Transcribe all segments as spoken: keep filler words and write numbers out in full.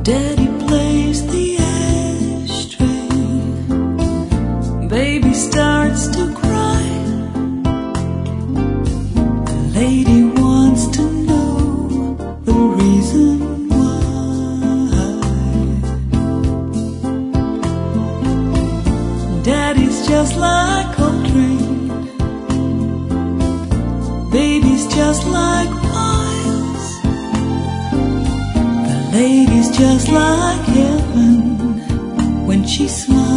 Daddy plays the ashtray. Baby starts to cry. The lady wants to know the reason why. Daddy's just like Coltrane. Baby's just like Miles. The lady's just like heaven when she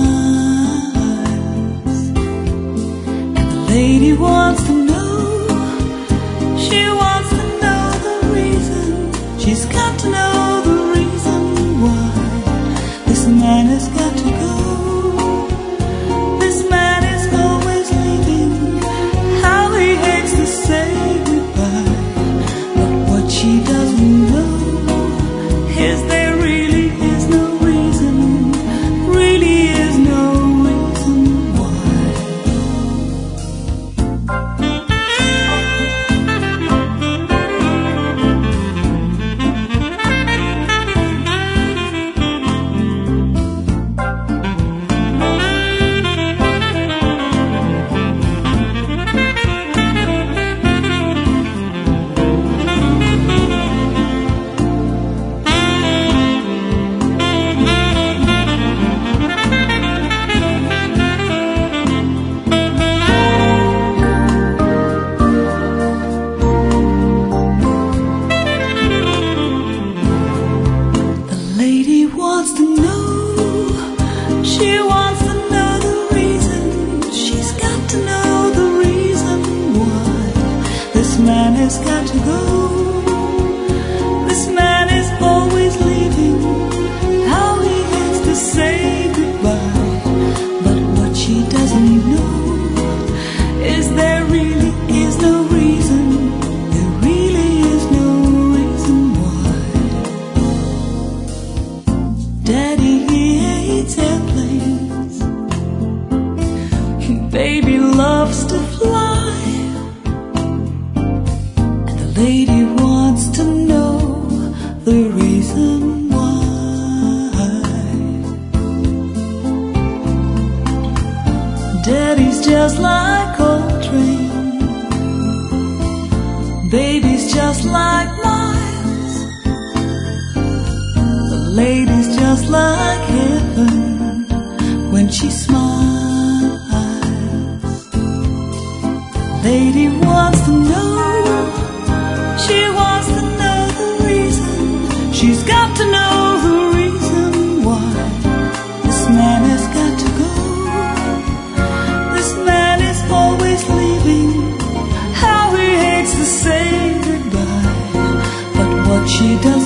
smiles. And the lady wants to know, she wants to know the reason. She's got to know the reason why this man has got to go. This man is always leaving. How he hates to say goodbye. But what she doesn't know is there really is no reason, really is no reason why. Wants to know, she wants to know the reason. She's got to know the reason why this man has got to go. This man is always leaving. How he hates to say goodbye. But what she doesn't know is there really is no reason. There really is no reason why. Daddy, he hates airplanes. Baby loves to fly. And the lady wants to know the reason why. Daddy's just like Coltrane. Baby's just like Miles. The lady's just like heaven when she smiles. Lady wants to know, she wants to know the reason. She's got to know the reason why this man has got to go. This man is always leaving. How he hates to say goodbye. But what she does